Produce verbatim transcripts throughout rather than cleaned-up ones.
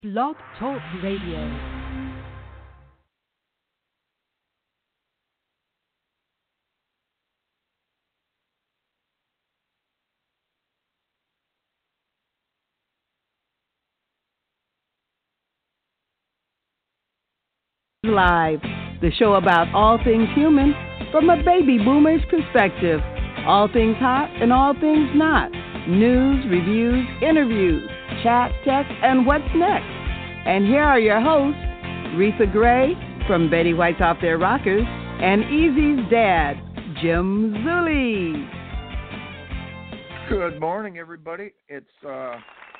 Blog Talk Radio. Live, the show about all things human from a baby boomer's perspective. All things hot and all things not. News, reviews, interviews, chat, text, and what's next. And here are your hosts, Retha Gray from Betty White's Off Their Rockers and Easy's dad, Jim Zulli. Good morning, everybody. It's uh,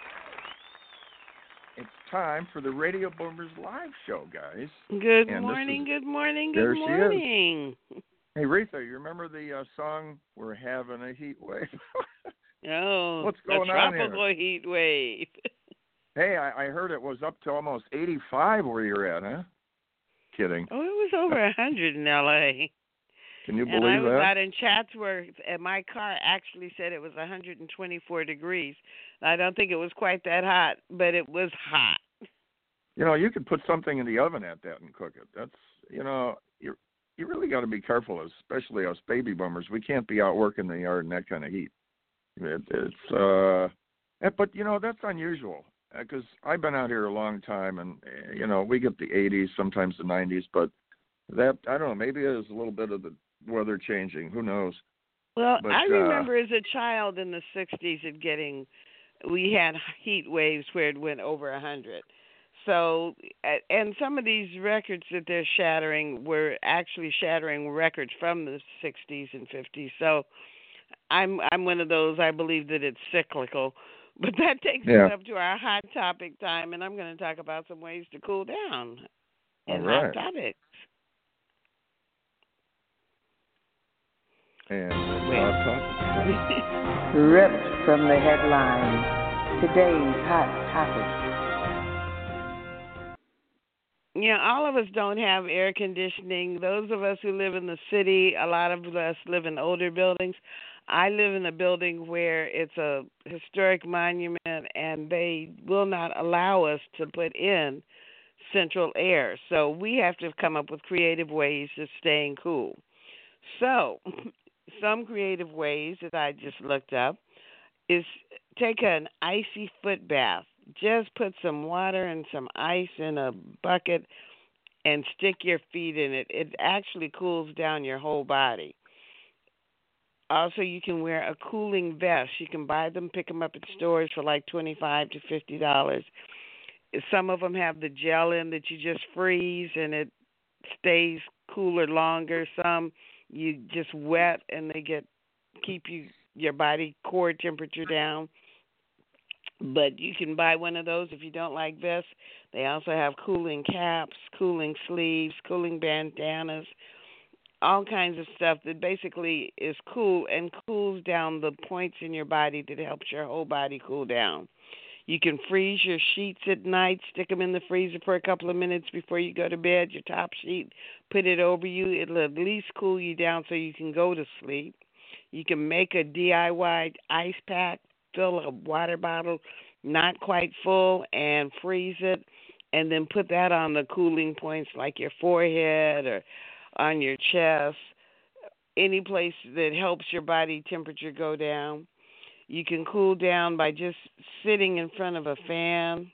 it's time for the Radio Boomers live show, guys. Good And morning, is, good morning, there good she morning. Is. Hey, Retha, you remember the uh, song "We're Having a Heat Wave"? Oh, What's going a on tropical here? heat wave. Hey, I, I heard it was up to almost eighty-five where you're at, huh? Kidding. Oh, it was over a hundred in L A. Can you And believe I was that? out in Chatsworth, and my car actually said it was one hundred twenty-four degrees. I don't think it was quite that hot, but it was hot. You know, you could put something in the oven at that and cook it. That's, you know, you you really got to be careful, especially us baby boomers. We can't be out working the yard in that kind of heat. It, it's, uh, eh, but you know, that's unusual because I've been out here a long time, and eh, you know, we get the eighties, sometimes the nineties, but that I don't know. Maybe it is a little bit of the weather changing. Who knows? Well, But, I uh, remember as a child in the sixties it getting, we had heat waves where it went over one hundred. So, a- and some of these records that they're shattering were actually shattering records from the sixties and fifties. So, I'm I'm one of those. I believe that it's cyclical. But that takes Yeah. us up to our hot topic time, and I'm going to talk about some ways to cool down All in right. hot topics. And uh, topic. Ripped from the headlines. Today's hot topic. Yeah, all of us don't have air conditioning. Those of us who live in the city, a lot of us live in older buildings. I live in a building where it's a historic monument, and they will not allow us to put in central air. So we have to come up with creative ways of staying cool. So some creative ways that I just looked up is take an icy foot bath. Just put some water and some ice in a bucket and stick your feet in it. It actually cools down your whole body. Also, you can wear a cooling vest. You can buy them, pick them up at stores for like twenty-five to fifty dollars. Some of them have the gel in that you just freeze and it stays cooler longer. Some you just wet and they get keep you your body core temperature down. But you can buy one of those if you don't like vests. They also have cooling caps, cooling sleeves, cooling bandanas, all kinds of stuff that basically is cool and cools down the points in your body that helps your whole body cool down. You can freeze your sheets at night, stick them in the freezer for a couple of minutes before you go to bed, your top sheet, put it over you. It'll at least cool you down so you can go to sleep. You can make a D I Y ice pack, fill a water bottle not quite full and freeze it, and then put that on the cooling points like your forehead or on your chest, any place that helps your body temperature go down. You can cool down by just sitting in front of a fan,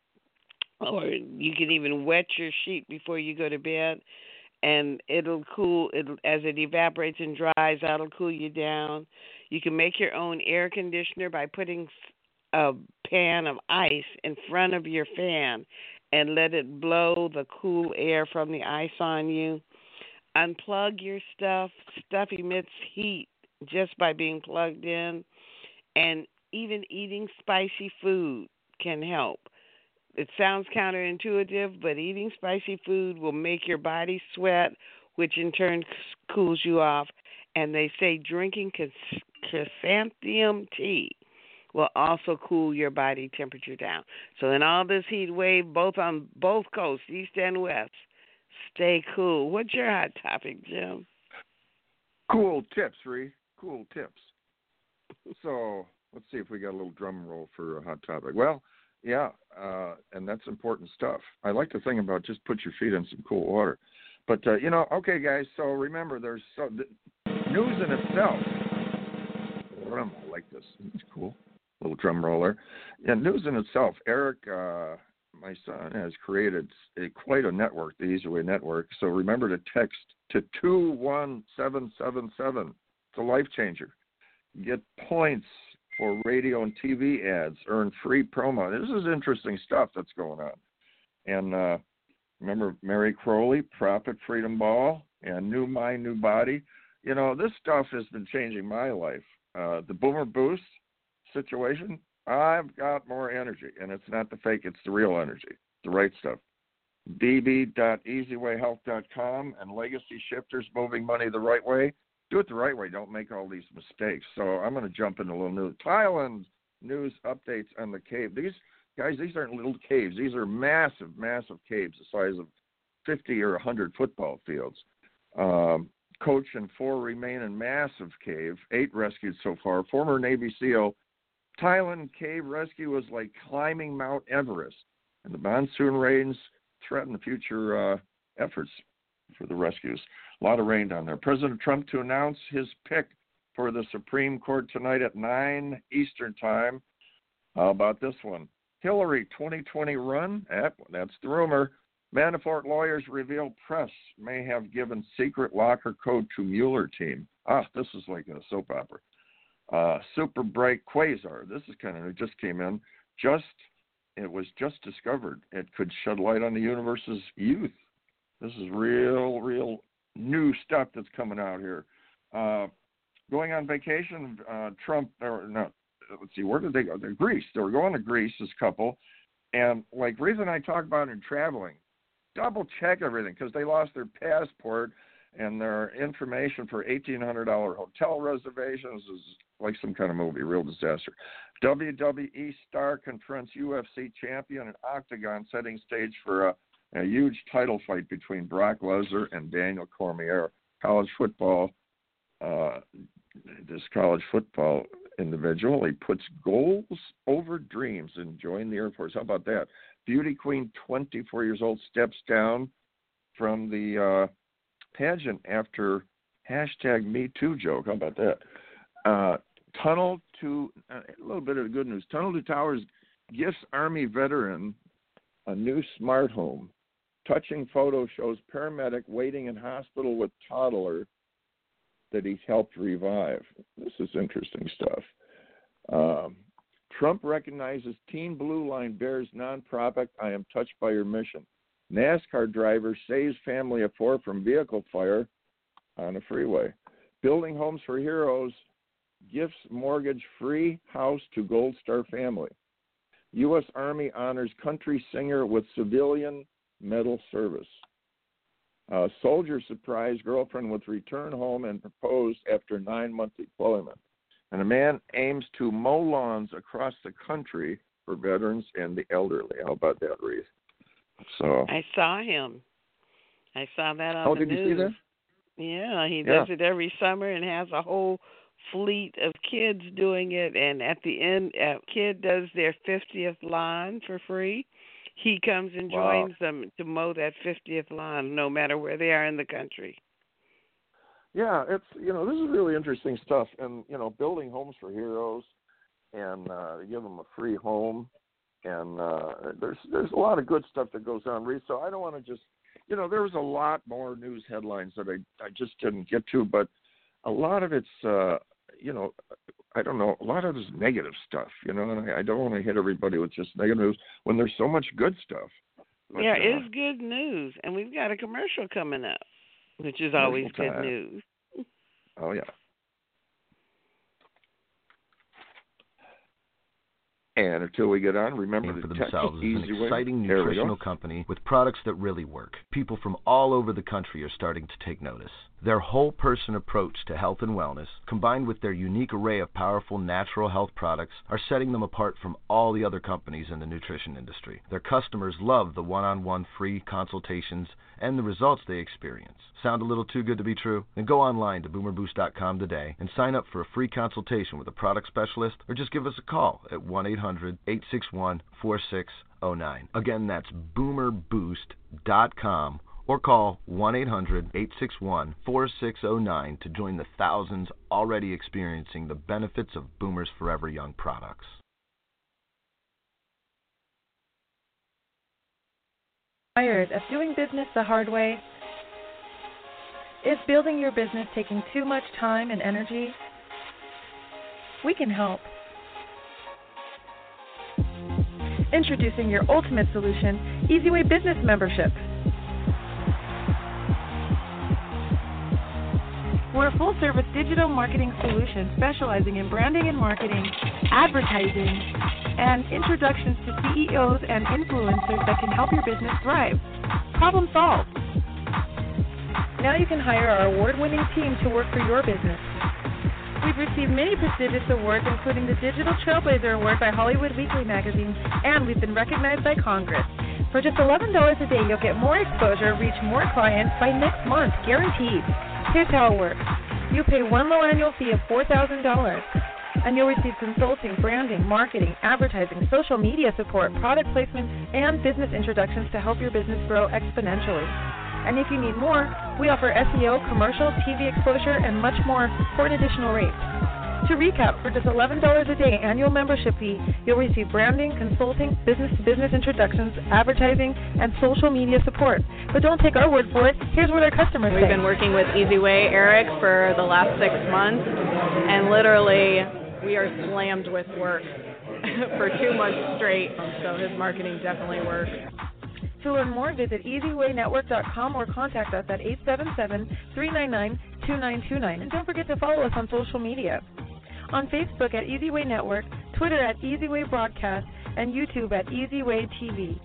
or you can even wet your sheet before you go to bed, and it'll cool it as it evaporates and dries. That'll cool you down. You can make your own air conditioner by putting a pan of ice in front of your fan and let it blow the cool air from the ice on you. Unplug your stuff. Stuff emits heat just by being plugged in. And even eating spicy food can help. It sounds counterintuitive, but eating spicy food will make your body sweat, which in turn cools you off. And they say drinking chrysanthemum tea will also cool your body temperature down. So in all this heat wave, both on both coasts, east and west, stay cool. What's your hot topic, Jim? Cool tips, Ree. Cool tips. So let's see if we got a little drum roll for a hot topic. Well, Yeah, uh, and that's important stuff. I like the thing about just put your feet in some cool water. But, uh, you know, okay, guys, so remember, there's so, the, news in itself. I like this. It's cool. Little drum roller. Yeah, news in itself. Eric, uh, my son, has created a, quite a network, the Easy Way Network. So remember to text to two one seven seven seven. It's a life changer. Get points for radio and T V ads. Earn free promo. This is interesting stuff that's going on. And uh, remember Mary Crowley, Profit Freedom Ball, and New Mind, New Body. You know, this stuff has been changing my life. Uh, the Boomer Boost situation, I've got more energy, and it's not the fake, it's the real energy, the right stuff. d b dot easy way health dot com and Legacy Shifters, moving money the right way. Do it the right way. Don't make all these mistakes. So I'm going to jump into a little news. Thailand news updates on the cave. These guys, these aren't little caves. These are massive, massive caves the size of fifty or one hundred football fields. Um, Coach and four remain in massive cave, eight rescued so far. Former Navy SEAL, Thailand cave rescue was like climbing Mount Everest, and the monsoon rains threaten the future uh, efforts for the rescues. A lot of rain down there. President Trump to announce his pick for the Supreme Court tonight at nine Eastern Time. How about this one? Hillary twenty twenty run? Eh, that's the rumor. Manafort lawyers reveal press may have given secret locker code to Mueller team. Ah, this is like a soap opera. Uh, super bright quasar. This is kind of, it just came in. Just, it was just discovered. It could shed light on the universe's youth. This is real, real new stuff that's coming out here. Uh, going on vacation, uh, Trump, or no, let's see, where did they go? They're Greece. They were going to Greece, this couple. And like reason I talk about in traveling, double check everything because they lost their passport and their information for eighteen hundred dollars hotel reservations. Is like some kind of movie, real disaster. W W E star confronts U F C champion in Octagon, setting stage for a, a huge title fight between Brock Lesnar and Daniel Cormier. College football, uh, this college football individual, he puts goals over dreams and joined the Air Force. How about that? Beauty queen, twenty-four years old, steps down from the uh, pageant after hashtag Me Too joke. How about that? Uh, Tunnel to, uh, a little bit of good news. Tunnel to Towers gifts Army veteran a new smart home. Touching photo shows paramedic waiting in hospital with toddler that he's helped revive. This is interesting stuff. Um, Trump recognizes Teen Blue Line Bears nonprofit. I am touched by your mission. NASCAR driver saves family of four from vehicle fire on a freeway. Building Homes for Heroes gifts mortgage-free house to Gold Star family. U S Army honors country singer with civilian medal service. Uh, soldier surprised girlfriend with return home and proposed after nine-month deployment. And a man aims to mow lawns across the country for veterans and the elderly. How about that, Reese? So I saw him. I saw that on oh, the did news. You see that? Yeah, he Yeah. does it every summer and has a whole fleet of kids doing it. And at the end, a kid does their fiftieth lawn for free. He comes and joins Wow. them to mow that fiftieth lawn, no matter where they are in the country. Yeah, it's, you know, this is really interesting stuff. And, you know, Building Homes for Heroes and uh, give them a free home. And uh, there's there's a lot of good stuff that goes on, Reese. So I don't want to just, you know, there was a lot more news headlines that I, I just didn't get to, but a lot of it's, uh, you know, I don't know, a lot of it's negative stuff, you know, and I, I don't want to hit everybody with just negative news when there's so much good stuff. But, there uh, is good news, and we've got a commercial coming up, which is always good time. news. Oh, yeah. And until we get on, remember for the themselves as an easy exciting way. nutritional company with products that really work. People from all over the country are starting to take notice. Their whole-person approach to health and wellness, combined with their unique array of powerful natural health products, are setting them apart from all the other companies in the nutrition industry. Their customers love the one-on-one free consultations and the results they experience. Sound a little too good to be true? Then go online to boomer boost dot com today and sign up for a free consultation with a product specialist, or just give us a call at one eight hundred eight six one four six zero nine. Again, that's boomer boost dot com, or call one eight hundred eight six one four six zero nine to join the thousands already experiencing the benefits of Boomer's Forever Young products. Tired of doing business the hard way? Is building your business taking too much time and energy? We can help. Introducing your ultimate solution, EasyWay Business Membership. We're a full-service digital marketing solution specializing in branding and marketing, advertising, and introductions to C E Os and influencers that can help your business thrive. Problem solved. Now you can hire our award-winning team to work for your business. We've received many prestigious awards, including the Digital Trailblazer Award by Hollywood Weekly magazine, and we've been recognized by Congress. For just eleven dollars a day, you'll get more exposure, reach more clients by next month, guaranteed. Here's how it works. You pay one low annual fee of four thousand dollars, and you'll receive consulting, branding, marketing, advertising, social media support, product placement, and business introductions to help your business grow exponentially. And if you need more, we offer S E O, commercial, T V exposure, and much more for an additional rate. To recap, for just eleven dollars a day annual membership fee, you'll receive branding, consulting, business-to-business introductions, advertising, and social media support. But don't take our word for it. Here's what our customers We've say. been working with EasyWay, Eric, for the last six months, and literally we are slammed with work for two months straight, so his marketing definitely works. To learn more, visit easy way network dot com or contact us at eight seven seven, three nine nine, two nine two nine. And don't forget to follow us on social media. On Facebook at EasyWay Network, Twitter at EasyWay Broadcast, and YouTube at EasyWay T V.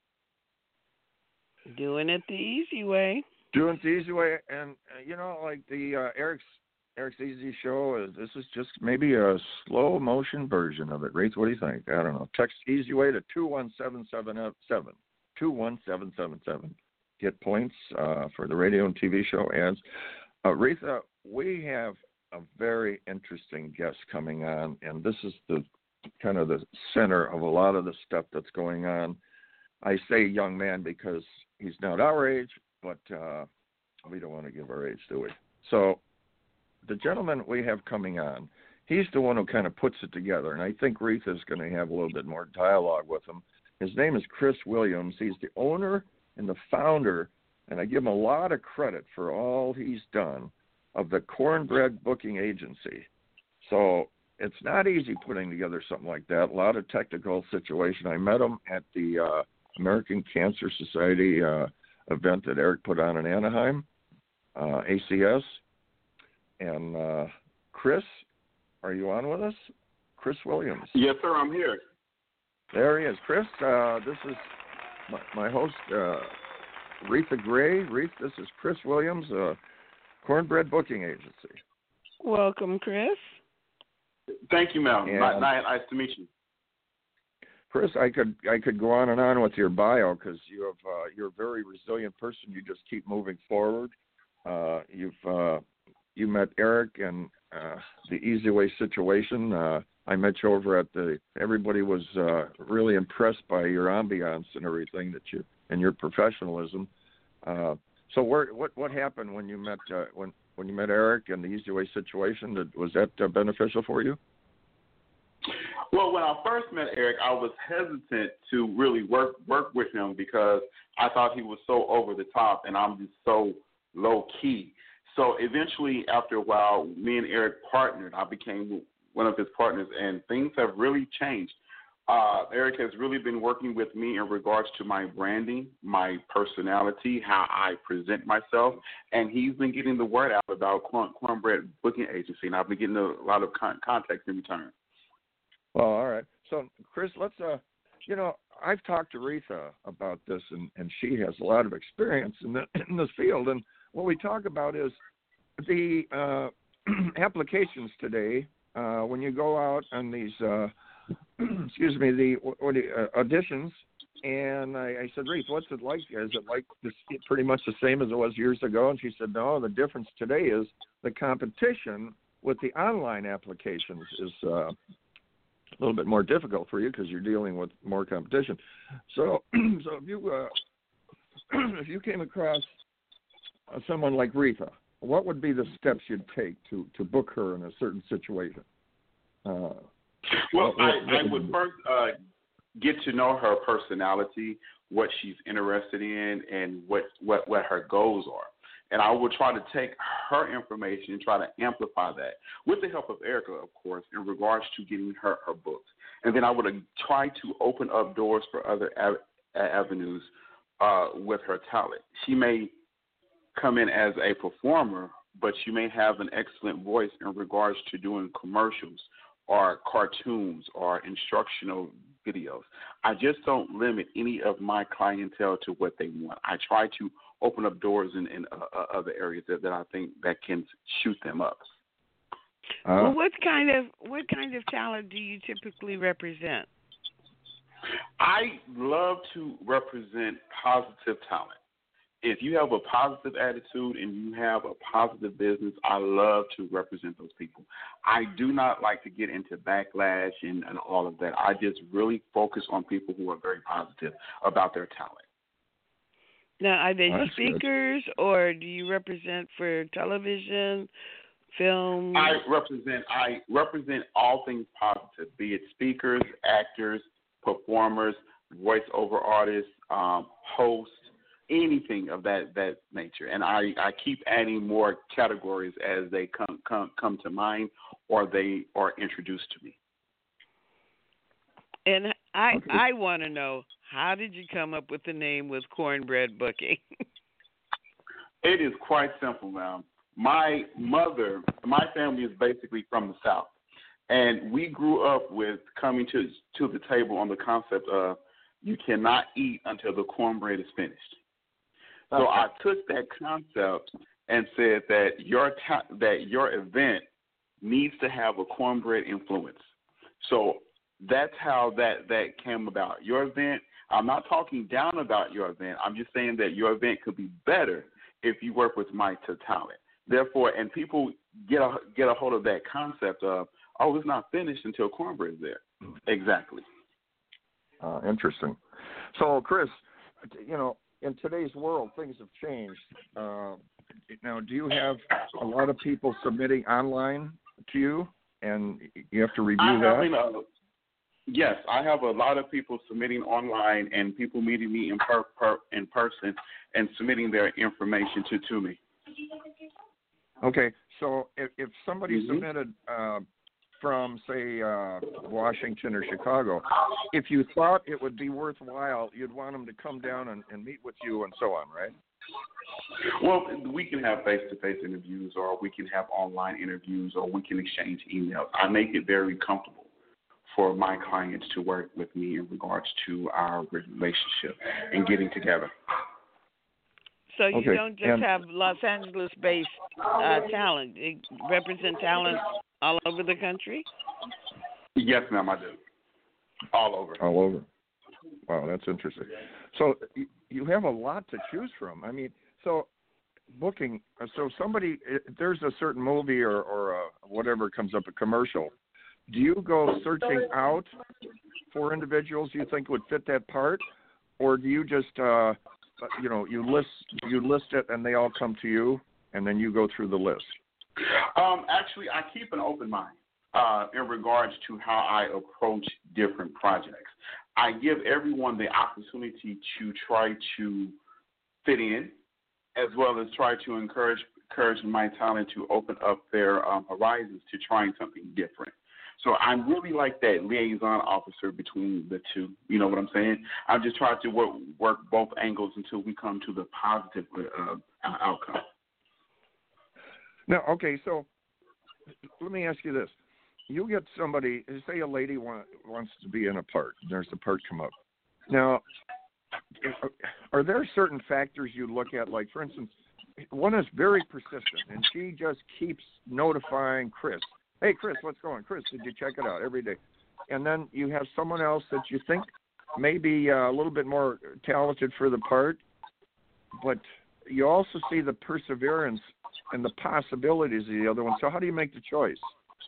Doing it the easy way. Doing it the easy way, and uh, you know, like the uh, Eric's Eric's Easy Show is. This is just maybe a slow motion version of it. Wraith, what do you think? I don't know. Text Easy Way to two one seven seven seven. two one seven seven seven. Get points uh, for the radio and T V show ads. Uh, Retha, we have a very interesting guest coming on, and this is the kind of the center of a lot of the stuff that's going on. I say young man because he's not our age, but uh, we don't want to give our age, do we? So the gentleman we have coming on, he's the one who kind of puts it together, and I think Retha is going to have a little bit more dialogue with him. His name is Chris Williams. He's the owner and the founder, and I give him a lot of credit for all he's done, of the Cornbread Booking Agency. So it's not easy putting together something like that. A lot of technical situation. I met him at the uh, American Cancer Society uh, event that Eric put on in Anaheim, uh, A C S. And uh, Chris, are you on with us? Chris Williams. Yes, sir, I'm here. There he is. Chris, uh, this is my, my host, uh, Retha Gray. Reith, this is Chris Williams, uh, Cornbread Booking Agency. Welcome, Chris. Thank you, Mel. And, nice, nice to meet you. Chris, I could I could go on and on with your bio because you have uh, you're a very resilient person. You just keep moving forward. Uh, you've uh, you met Eric and uh, the Easy Way situation. Uh, I met you over at the. Everybody was uh, really impressed by your ambiance and everything that you and your professionalism. Uh, so, where what what happened when you met uh, when when you met Eric and the Easy Way situation? Did, was that uh, beneficial for you? Well, when I first met Eric, I was hesitant to really work work with him because I thought he was so over the top, and I'm just so low key. So eventually, after a while, me and Eric partnered. I became one of his partners, and things have really changed. Uh, Eric has really been working with me in regards to my branding, my personality, how I present myself, and he's been getting the word out about Corn, Cornbread Booking Agency, and I've been getting a lot of con- context in return. Well, all right. So, Chris, let's, uh, you know, I've talked to Retha about this, and, and she has a lot of experience in, the, in this field, and what we talk about is the uh, applications today, uh, when you go out on these, uh, excuse me, the what, the uh, auditions, and I, I said, Reith, what's it like? Is it like this, pretty much the same as it was years ago? And she said, no, the difference today is the competition with the online applications is uh, a little bit more difficult for you because you're dealing with more competition. So, so if you uh, if you came across uh, someone like Retha, what would be the steps you'd take to, to book her in a certain situation? Uh, well, what, I, what I would first uh, get to know her personality, what she's interested in, and what, what, what her goals are. And I would try to take her information and try to amplify that with the help of Erica, of course, in regards to getting her, her books. And then I would try to open up doors for other av- avenues uh, with her talent. She may come in as a performer, but she may have an excellent voice in regards to doing commercials or cartoons or instructional videos. I just don't limit any of my clientele to what they want. I try to open up doors in, in uh, other areas that, that I think that can shoot them up. Uh, well, what kind of what kind of talent do you typically represent? I love to represent positive talent. If you have a positive attitude and you have a positive business, I love to represent those people. I do not like to get into backlash and, and all of that. I just really focus on people who are very positive about their talent. Now, are they oh, speakers good. or do you represent for television, film? I represent I represent all things positive, be it speakers, actors, performers, voiceover artists, um, hosts, anything of that, that nature. And I, I keep adding more categories as they come come come to mind or they are introduced to me. And I okay. I want to know, how did you come up with the name with Cornbread Booking? It is quite simple, ma'am. My mother, my family is basically from the South. And we grew up with coming to to the table on the concept of you cannot eat until the cornbread is finished. So I took that concept and said that your ta- that your event needs to have a cornbread influence. So that's how that, that came about. Your event, I'm not talking down about your event. I'm just saying that your event could be better if you work with my talent. Therefore, and people get a get a hold of that concept of, oh, it's not finished until cornbread is there. Exactly. Uh, interesting. So, Chris, you know, in today's world, things have changed. Uh, now, do you have a lot of people submitting online to you, and you have to review I that? Have, uh, yes, I have a lot of people submitting online and people meeting me in, per, per, in person and submitting their information to, to me. Okay, so if, if somebody mm-hmm. submitted uh, from, say, uh, Washington or Chicago, if you thought it would be worthwhile, you'd want them to come down and, and meet with you and so on, right? Well, we can have face-to-face interviews, or we can have online interviews, or we can exchange emails. I make it very comfortable for my clients to work with me in regards to our relationship and getting together. So you okay. don't just and, have Los Angeles-based uh, talent. You represent talent all over the country? Yes, ma'am, I do. All over. All over. Wow, that's interesting. So you have a lot to choose from. I mean, so booking, so somebody, there's a certain movie or, or a, whatever comes up, a commercial. Do you go searching out for individuals you think would fit that part? Or do you just, uh, you know, you list you list it and they all come to you and then you go through the list? Um, actually, I keep an open mind uh, in regards to how I approach different projects. I give everyone the opportunity to try to fit in, as well as try to encourage encourage my talent to open up their um, horizons to trying something different. So I'm really like that liaison officer between the two. You know what I'm saying? I just try to work, work both angles until we come to the positive uh, outcome. Now, okay, so let me ask you this. You get somebody, say a lady want, wants to be in a part. There's a part come up. Now, are there certain factors you look at? Like, for instance, one is very persistent, and she just keeps notifying Chris. Hey, Chris, what's going on? Chris, did you check it out every day? And then you have someone else that you think maybe uh, a little bit more talented for the part, but you also see the perseverance and the possibilities of the other one. So how do you make the choice?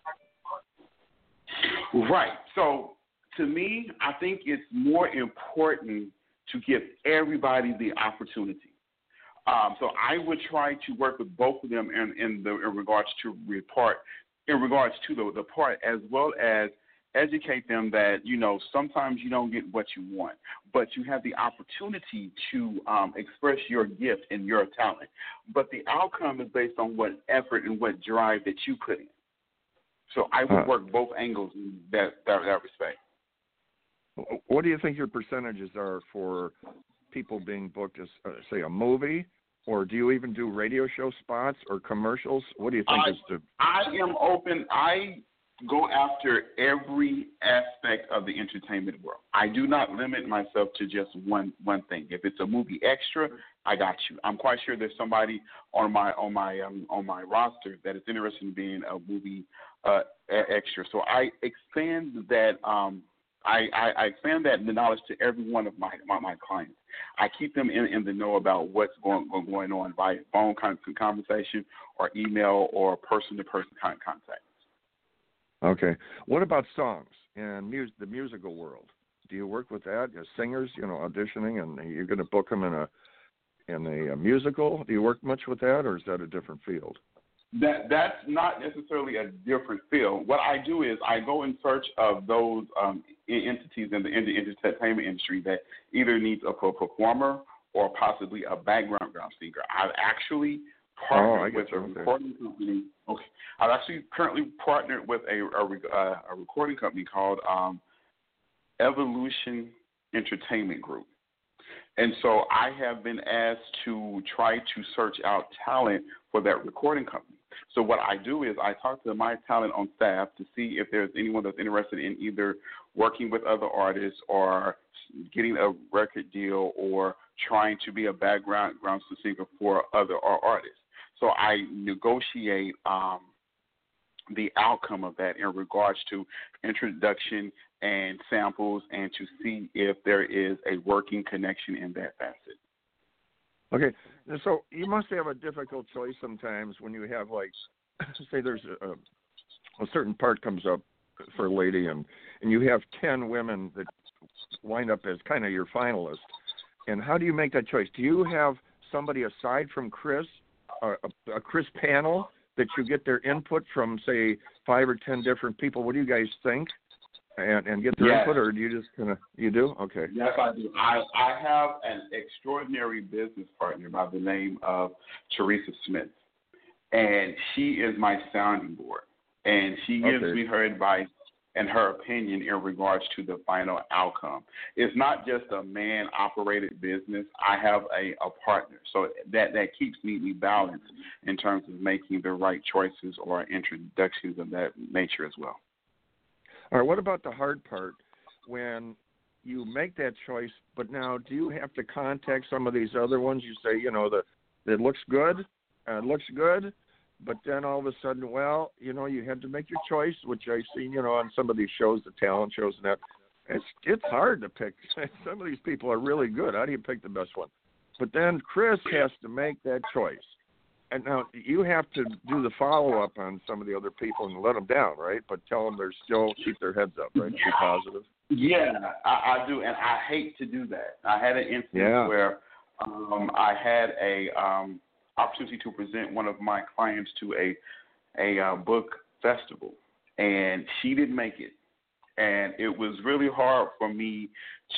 Right. So to me, I think it's more important to give everybody the opportunity. Um, so I would try to work with both of them in, in, the, in regards to report, in regards to the, the part, as well as educate them that, you know, sometimes you don't get what you want, but you have the opportunity to um, express your gift and your talent. But the outcome is based on what effort and what drive that you put in. So I would work both angles in that, that, that respect. What do you think your percentages are for people being booked as, uh, say, a movie, or do you even do radio show spots or commercials? What do you think I, is the... I am open. I go after every aspect of the entertainment world. I do not limit myself to just one one thing. If it's a movie extra, I got you. I'm quite sure there's somebody on my on my um, on my roster that is interested in being a movie uh, extra. So I expand that. Um, I, I, I expand that the knowledge to every one of my my, my clients. I keep them in, in the know about what's going going on by phone conversation or email or person to person contact. Okay. What about songs and mus- the musical world? Do you work with that? As singers, you know, auditioning, and you're going to book them in a in a, a musical? Do you work much with that, or is that a different field? That that's not necessarily a different field. What I do is I go in search of those um, entities in the, in the entertainment industry that either needs a performer or possibly a background ground singer. I've actually partnered oh, with a recording company. Okay, I've actually currently partnered with a a, a recording company called um, Evolution Entertainment Group. And so I have been asked to try to search out talent for that recording company. So what I do is I talk to my talent on staff to see if there's anyone that's interested in either working with other artists or getting a record deal or trying to be a background ground singer for other artists. So I negotiate um, the outcome of that in regards to introduction and samples and to see if there is a working connection in that facet. Okay, so you must have a difficult choice sometimes when you have, like, say there's a, a certain part comes up for a lady and, and you have ten women that wind up as kind of your finalists. And how do you make that choice? Do you have somebody aside from Chris, a, a, a Chris panel, that you get their input from, say, five or ten different people? What do you guys think? And, and get their yes. input, or do you just kind of, you do? Okay. Yes, I do. I, I have an extraordinary business partner by the name of Teresa Smith, and she is my sounding board, and she gives okay. me her advice and her opinion in regards to the final outcome. It's not just a man-operated business. I have a, a partner, so that, that keeps me, me balanced in terms of making the right choices or introductions of that nature as well. All right, what about the hard part when you make that choice, but now do you have to contact some of these other ones? You say, you know, the it looks good, uh, it looks good, but then all of a sudden, well, you know, you had to make your choice, which I've seen, you know, on some of these shows, the talent shows and that. It's, it's hard to pick. Some of these people are really good. How do you pick the best one? But then Chris has to make that choice. And now you have to do the follow-up on some of the other people and let them down, right? But tell them they're still, keep their heads up, right? Be positive. Yeah, I, I do, and I hate to do that. I had an instance yeah. where um, I had a um, opportunity to present one of my clients to a a uh, book festival, and she didn't make it. And it was really hard for me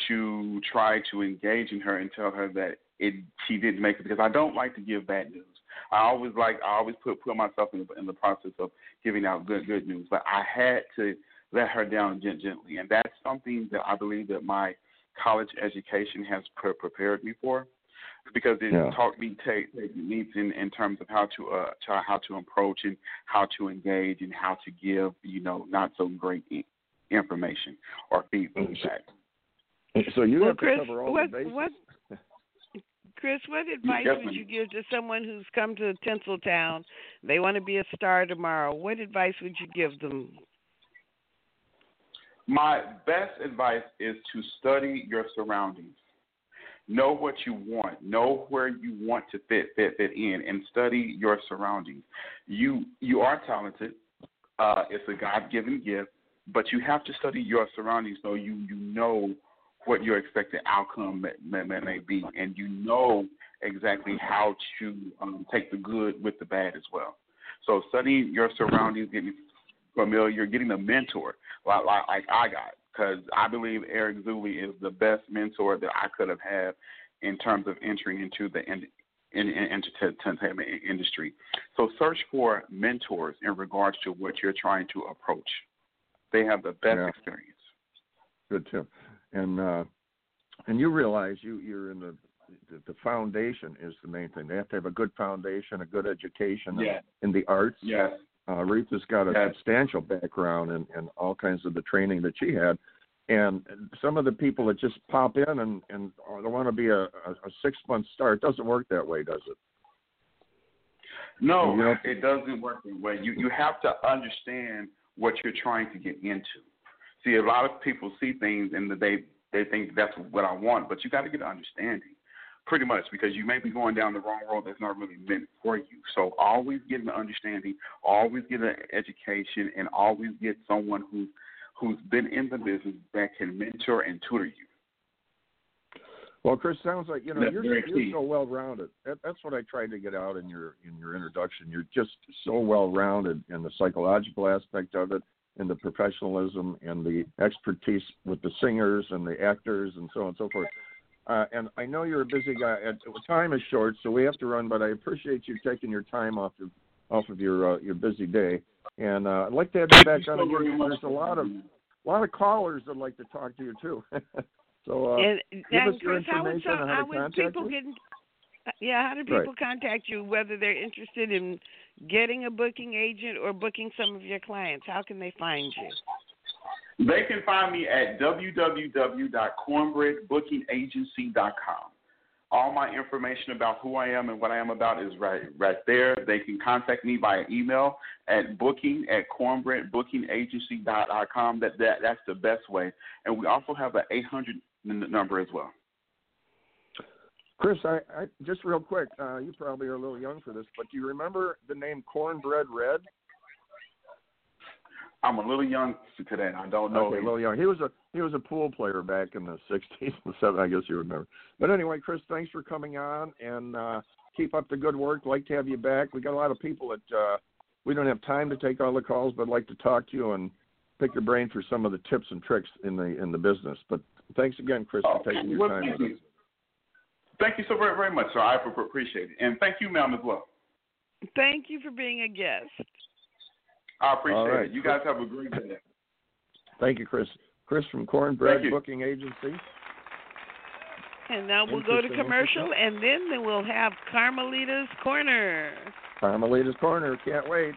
to try to engage in her and tell her that it she didn't make it, because I don't like to give bad news. I always like I always put put myself in the, in the process of giving out good good news, but I had to let her down gently, and that's something that I believe that my college education has pre- prepared me for, because it yeah. taught me techniques in, in terms of how to uh to, how to approach and how to engage and how to give you know not so great information or feedback. So you well, have Chris, to cover all what, the bases. What, Chris, what advice Definitely. would you give to someone who's come to Tinseltown? They want to be a star tomorrow. What advice would you give them? My best advice is to study your surroundings. Know what you want. Know where you want to fit, fit, fit in, and study your surroundings. You you are talented. Uh, it's a God-given gift, but you have to study your surroundings so you, you know what your expected outcome may, may, may be, and you know exactly how to um, take the good with the bad as well. So studying your surroundings, getting familiar, getting a mentor like, like, like I got, because I believe Eric Zuley is the best mentor that I could have had in terms of entering into the in, in, in, entertainment industry. So search for mentors in regards to what you're trying to approach. They have the best yeah. experience. Good too. And uh, and you realize you, you're in the, the the foundation is the main thing. They have to have a good foundation, a good education yeah. in, in the arts. Yes. Uh, Aretha's got a yes. substantial background in, in all kinds of the training that she had. And some of the people that just pop in and, and they want to be a, a, a six-month star, it doesn't work that way, does it? No, you know, it doesn't work that way. You you have to understand what you're trying to get into. See, a lot of people see things and they they think that's what I want, but you got to get an understanding, pretty much, because you may be going down the wrong road that's not really meant for you. So always get an understanding, always get an education, and always get someone who's who's been in the business that can mentor and tutor you. Well, Chris, sounds like you know that's you're you're so well rounded. That, that's what I tried to get out in your in your introduction. You're just so well rounded in the psychological aspect of it, and the professionalism, and the expertise with the singers and the actors, and so on and so forth. Uh, and I know you're a busy guy. Time is short, so we have to run. But I appreciate you taking your time off of off of your uh, your busy day. And uh, I'd like to have you back on again. There's a lot of a lot of callers that'd like to talk to you too. so uh, and, give and us your Chris, how would, information some, on how how to would contact people you. get? Yeah, how do people Right. contact you? Whether they're interested in getting a booking agent or booking some of your clients, how can they find you? They can find me at w w w dot cornbread booking agency dot com. All my information about who I am and what I am about is right right there. They can contact me via email at booking at cornbread booking agency dot com. That, that that's the best way. And we also have an eight hundred number as well. Chris, I, I just real quick, uh, you probably are a little young for this, but do you remember the name Cornbread Red? I'm a little young to that. I don't know. Okay, a little young. He was a he was a pool player back in the sixties and seventies. I guess you remember. But anyway, Chris, thanks for coming on, and uh, keep up the good work. Like to have you back. We got a lot of people that uh, we don't have time to take all the calls, but I'd like to talk to you and pick your brain for some of the tips and tricks in the in the business. But thanks again, Chris, for oh, taking your well, time thank with you. us. Thank you so very, very much, sir. I appreciate it. And thank you, ma'am, as well. Thank you for being a guest. I appreciate All right. it. You guys have a great day. Thank you, Chris. Chris from Cornbread you. Booking Agency. And now we'll go to Interesting, commercial, interesting. and then, then we'll have Carmelita's Corner. Carmelita's Corner. Can't wait.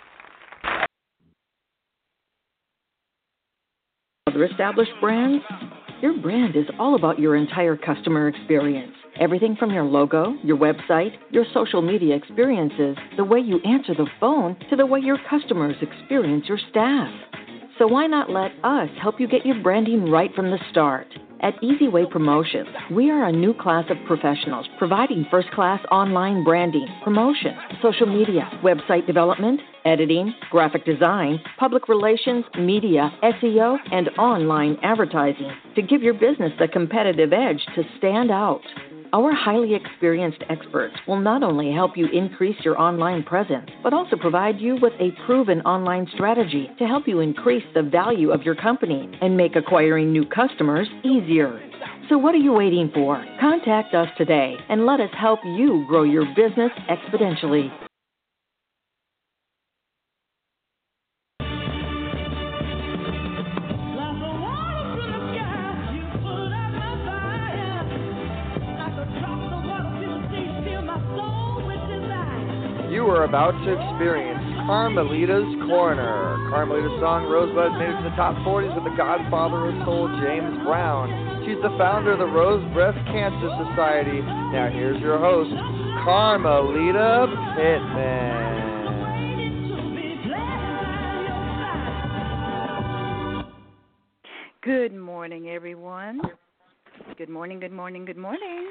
Other established brands? Your brand is all about your entire customer experience. Everything from your logo, your website, your social media experiences, the way you answer the phone, to the way your customers experience your staff. So why not let us help you get your branding right from the start? At Easyway Promotions, we are a new class of professionals providing first-class online branding, promotion, social media, website development, editing, graphic design, public relations, media, S E O, and online advertising to give your business the competitive edge to stand out. Our highly experienced experts will not only help you increase your online presence, but also provide you with a proven online strategy to help you increase the value of your company and make acquiring new customers easier. So what are you waiting for? Contact us today and let us help you grow your business exponentially. You are about to experience Carmelita's Corner. Carmelita's song Rosebud made it to the top forties with the Godfather of Soul, James Brown. She's the founder of the Rose Breast Cancer Society. Now here's your host, Carmelita Pittman. Good morning, everyone. Good morning, good morning, good morning.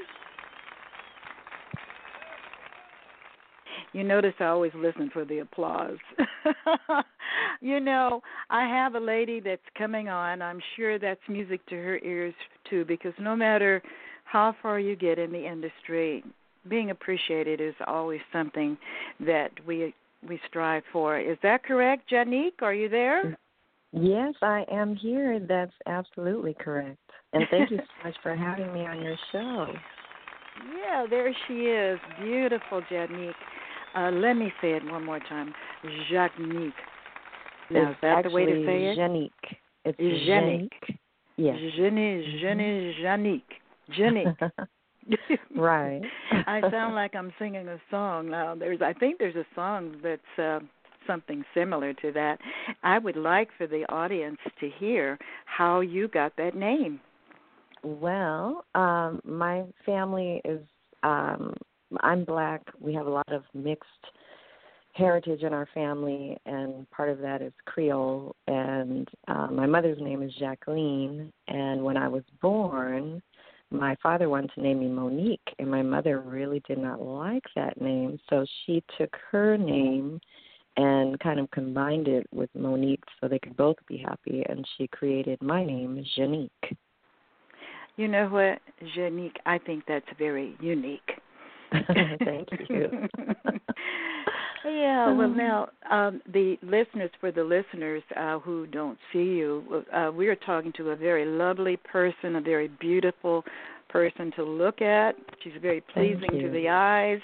You notice I always listen for the applause. You know, I have a lady that's coming on. I'm sure that's music to her ears, too, because no matter how far you get in the industry, being appreciated is always something that we we strive for. Is that correct, Janique? Are you there? Yes, I am here. That's absolutely correct. And thank you so much for having me on your show. Yeah, there she is. Beautiful, Janique. Uh, let me say it one more time. Janique. Now, is that the way to say it? Janique. It's Janique. Yes. Janique, Janique, Janique. Janique. Right. I sound like I'm singing a song now. There's, I think there's a song that's uh, something similar to that. I would like for the audience to hear how you got that name. Well, um, my family is, um, I'm Black. We have a lot of mixed heritage in our family, and part of that is Creole. And uh, my mother's name is Jacqueline, and when I was born, my father wanted to name me Monique, and my mother really did not like that name, so she took her name and kind of combined it with Monique so they could both be happy, and she created my name, Janique. You know what, Janique, I think that's very unique. Thank you. Yeah, well, now, um, the listeners, for the listeners uh, who don't see you, uh, we are talking to a very lovely person, a very beautiful person to look at. She's very pleasing to the eyes.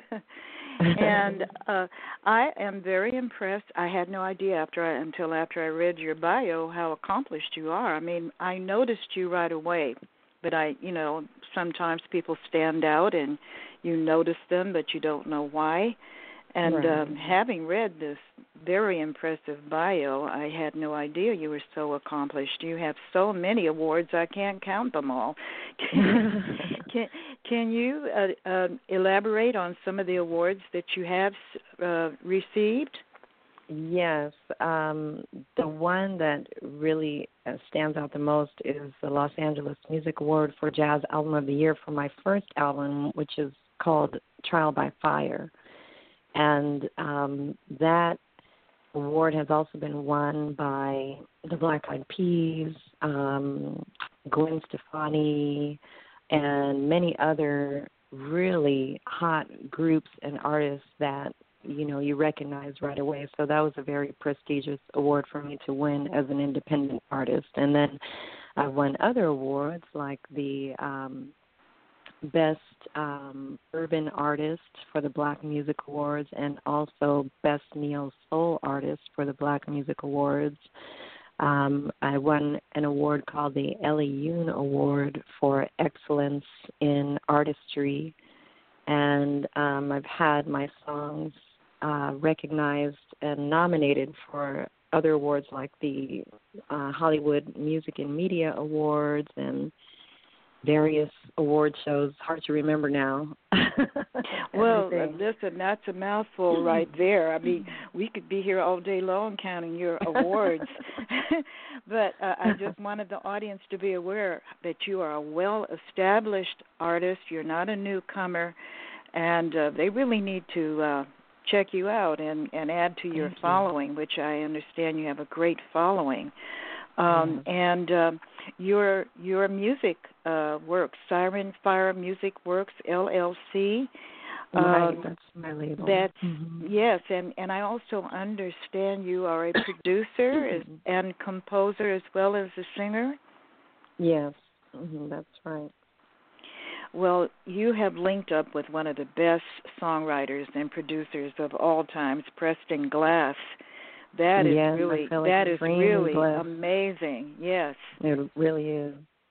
And uh, I am very impressed. I had no idea after I, until after I read your bio how accomplished you are. I mean, I noticed you right away, but I, you know, sometimes people stand out and you notice them, but you don't know why. And right. um, having read this very impressive bio, I had no idea you were so accomplished. You have so many awards, I can't count them all. can, can you uh, uh, elaborate on some of the awards that you have uh, received? Yes. Um, the one that really uh, stands out the most is the Los Angeles Music Award for Jazz Album of the Year for my first album, which is called Trial by Fire. And um, that award has also been won by the Black Eyed Peas, um, Gwen Stefani, and many other really hot groups and artists that, you know, you recognize right away. So that was a very prestigious award for me to win as an independent artist. And then I won other awards like the um, Best um, Urban Artist for the Black Music Awards, and also Best Neo Soul Artist for the Black Music Awards. Um, I won an award called the Ellie Yoon Award for Excellence in Artistry, and um, I've had my songs uh, recognized and nominated for other awards like the uh, Hollywood Music and Media Awards and various award shows. Hard to remember now. Well, uh, listen, that's a mouthful right there. I mean, we could be here all day long counting your awards. But uh, I just wanted the audience to be aware that you are a well-established artist. You're not a newcomer, and uh, they really need to uh, check you out and, and add to your Thank following, you. Which I understand you have a great following. Um, mm-hmm. And uh, your your music uh, works, Siren Fire Music Works, L L C. Right, um, that's my label. That's, mm-hmm. Yes, and, and I also understand you are a producer as, and composer as well as a singer. Yes, mm-hmm, that's right. Well, you have linked up with one of the best songwriters and producers of all times, Preston Glass. That is yes, really like that is really blessed. amazing. Yes, it really is.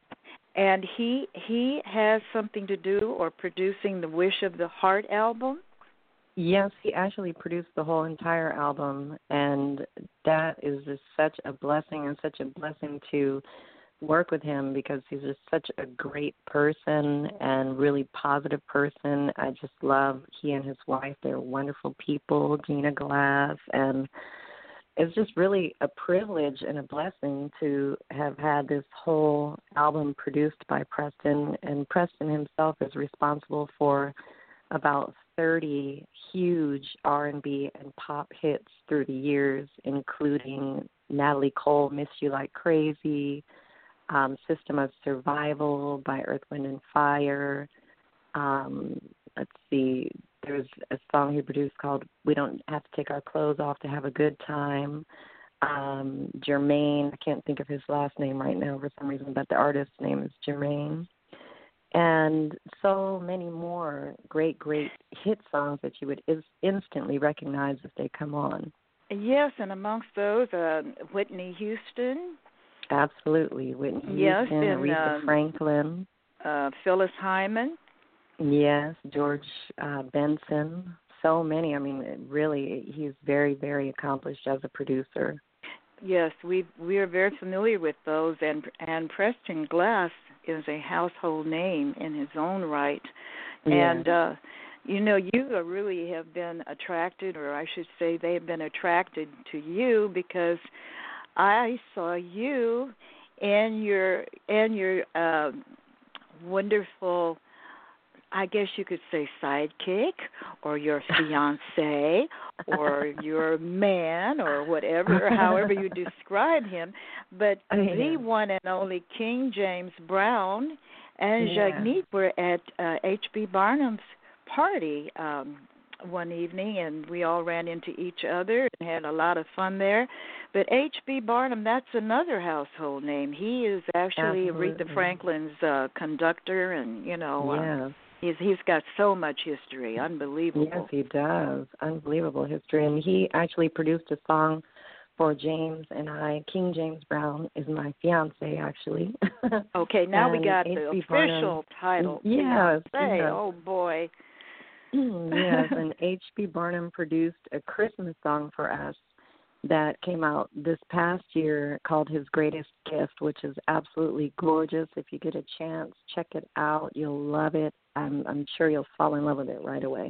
And he he has something to do or producing the Wish of the Heart album? Yes, he actually produced the whole entire album, and that is just such a blessing and such a blessing to work with him because he's just such a great person and really positive person. I just love he and his wife. They're wonderful people, Gina Glass, and it's just really a privilege and a blessing to have had this whole album produced by Preston, and Preston himself is responsible for about thirty huge R and B and pop hits through the years, including Natalie Cole, Miss You Like Crazy, um, System of Survival by Earth, Wind and Fire. Um, let's see, there's a song he produced called We Don't Have to Take Our Clothes Off to Have a Good Time. Um, Jermaine, I can't think of his last name right now for some reason, but the artist's name is Jermaine. And so many more great, great hit songs that you would is- instantly recognize if they come on. Yes, and amongst those, uh, Whitney Houston. Absolutely. Whitney Yes, Houston, and, Aretha um, Franklin. Uh, Phyllis Hyman. Yes, George uh, Benson. So many. I mean, really, he's very, very accomplished as a producer. Yes, we we are very familiar with those, and and Preston Glass is a household name in his own right. Yes. And uh, you know, you really have been attracted, or I should say, they have been attracted to you because I saw you and your and your uh, wonderful, I guess you could say, sidekick, or your fiance, or your man, or whatever, however you describe him. But Oh, yeah. the one and only King James Brown and Yeah. Jagmeet were at uh, H B Barnum's party um, one evening, and we all ran into each other and had a lot of fun there. But H B Barnum, that's another household name. He is actually Absolutely. Aretha Franklin's uh, conductor, and, you know, uh, Yes. He's he's got so much history, unbelievable. Yes, he does. Unbelievable history. And he actually produced a song for James and I. King James Brown is my fiance, actually. Okay, now we And got H the B official Barnum, title. Yes. Fiance. yes. Oh boy. Yes, and H B Barnum produced a Christmas song for us that came out this past year called His Greatest Gift, which is absolutely gorgeous. If you get a chance, check it out. You'll love it. I'm, I'm sure you'll fall in love with it right away.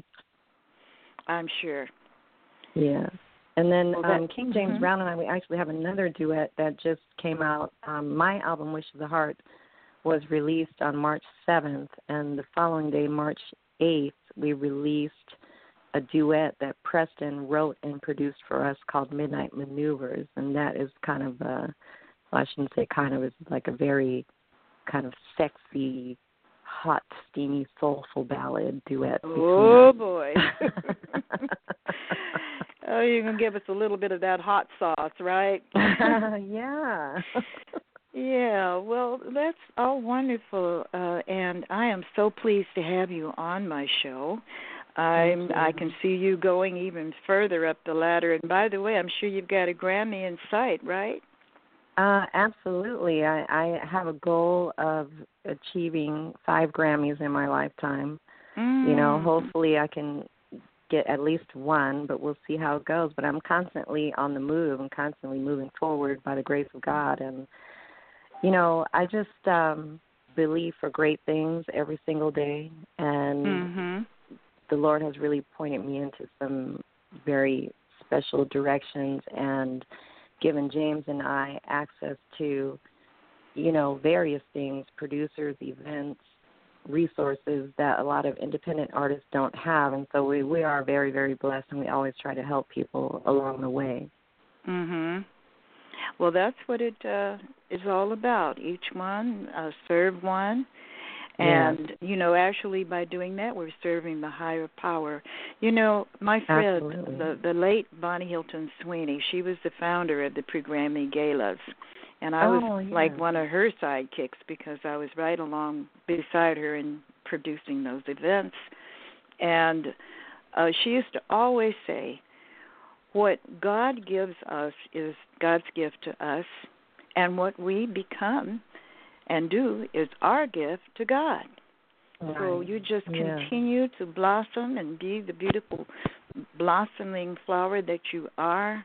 I'm sure. Yeah. And then Well, that, um, King James mm-hmm. Brown and I, we actually have another duet that just came out. Um, my album, Wish of the Heart, was released on March seventh, and the following day, March eighth, we released a duet that Preston wrote and produced for us called Midnight Maneuvers, and that is kind of a, well, I shouldn't say kind of, it's like a very kind of sexy, hot, steamy, soulful ballad duet. Oh, boy. Oh, you're going to give us a little bit of that hot sauce, right? Yeah. Yeah, well, that's all wonderful, uh, and I am so pleased to have you on my show. I'm, I can see you going even further up the ladder. And by the way, I'm sure you've got a Grammy in sight, right? Uh, absolutely. I, I have a goal of achieving five Grammys in my lifetime. Mm. You know, hopefully I can get at least one, but we'll see how it goes. But I'm constantly on the move and constantly moving forward by the grace of God. And, you know, I just um, believe for great things every single day. And mm-hmm. the Lord has really pointed me into some very special directions and given James and I access to, you know, various things, producers, events, resources that a lot of independent artists don't have. And so we, we are very, very blessed, and we always try to help people along the way. Mhm. Well, that's what it uh, is all about. Each one uh, serve one. And, yes. you know, actually by doing that, we're serving the higher power. You know, my friend, Absolutely. the, the late Bonnie Hilton Sweeney, she was the founder of the pre-Grammy galas. And I was oh, yeah. like one of her sidekicks because I was right along beside her in producing those events. And uh, she used to always say, what God gives us is God's gift to us, and what we become and do is our gift to God. Right. So you just yeah. continue to blossom and be the beautiful blossoming flower that you are,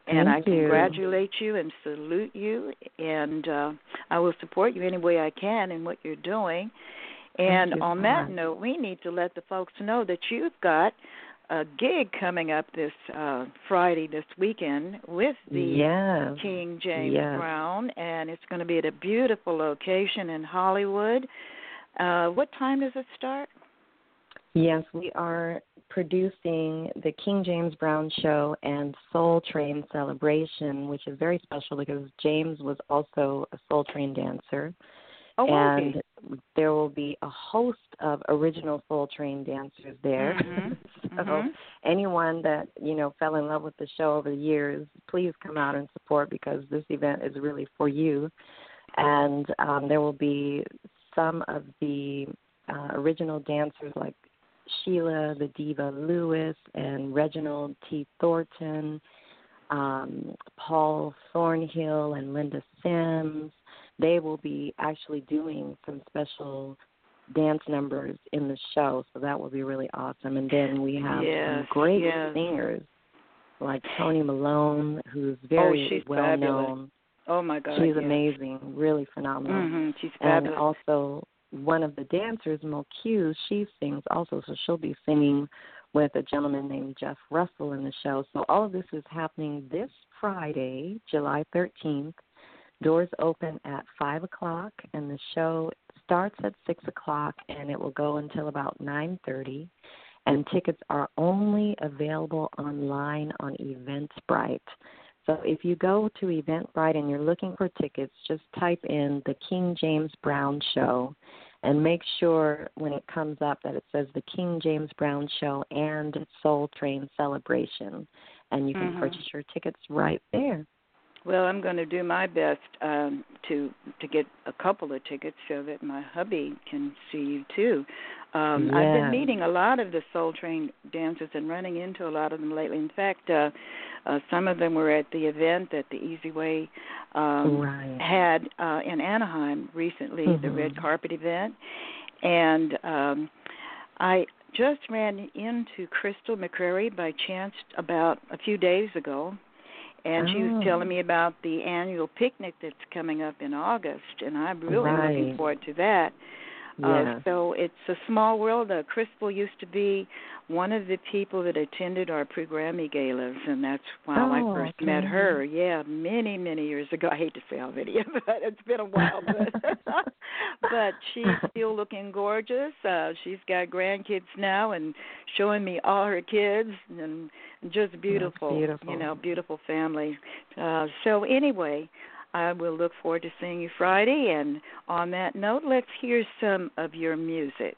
And Thank I you. congratulate you and salute you, and uh, I will support you any way I can in what you're doing. And you on so that much. note, we need to let the folks know that you've got a gig coming up this uh, Friday, this weekend, with the Yes. King James Yes. Brown, and it's going to be at a beautiful location in Hollywood. Uh, what time does it start? Yes, we are producing the King James Brown Show and Soul Train Celebration, which is very special because James was also a Soul Train dancer. Oh, and okay. there will be a host of original Soul Train dancers there. Mm-hmm. so mm-hmm. anyone that, you know, fell in love with the show over the years, please come out and support because this event is really for you. And um, there will be some of the uh, original dancers like Sheila the Diva Lewis and Reginald T. Thornton, um, Paul Thornhill and Linda Sims. They will be actually doing some special dance numbers in the show, so that will be really awesome. And then we have yes, some great yes. singers like Toni Malone, who's very oh, she's well fabulous. known. Oh, my God. She's yes. amazing, really phenomenal. Mm-hmm. She's and fabulous. also one of the dancers, Mo Q, she sings also, so she'll be singing with a gentleman named Jeff Russell in the show. So all of this is happening this Friday, July thirteenth. Doors open at five o'clock, and the show starts at six o'clock, and it will go until about nine thirty. And tickets are only available online on Eventbrite. So if you go to Eventbrite and you're looking for tickets, just type in the King James Brown Show and make sure when it comes up that it says the King James Brown Show and Soul Train Celebration, and you can mm-hmm. purchase your tickets right there. Well, I'm going to do my best um, to to get a couple of tickets so that my hubby can see you too. Um, yeah. I've been meeting a lot of the Soul Train dancers and running into a lot of them lately. In fact, uh, uh, some of them were at the event that the Easy Way um, right. had uh, in Anaheim recently, mm-hmm. the red carpet event, and um, I just ran into Crystal McCrary by chance about a few days ago. And oh. she was telling me about the annual picnic that's coming up in August, and I'm really right. looking forward to that. Yeah. Uh, so it's a small world. Uh, Crystal used to be one of the people that attended our pre-Grammy galas, and that's how oh, I first okay. met her. Yeah, many, many years ago. I hate to say already, but it's been a while. But, but she's still looking gorgeous. Uh, she's got grandkids now and showing me all her kids, and just beautiful, beautiful. you know, beautiful family. Uh, so anyway, I will look forward to seeing you Friday. And on that note, let's hear some of your music.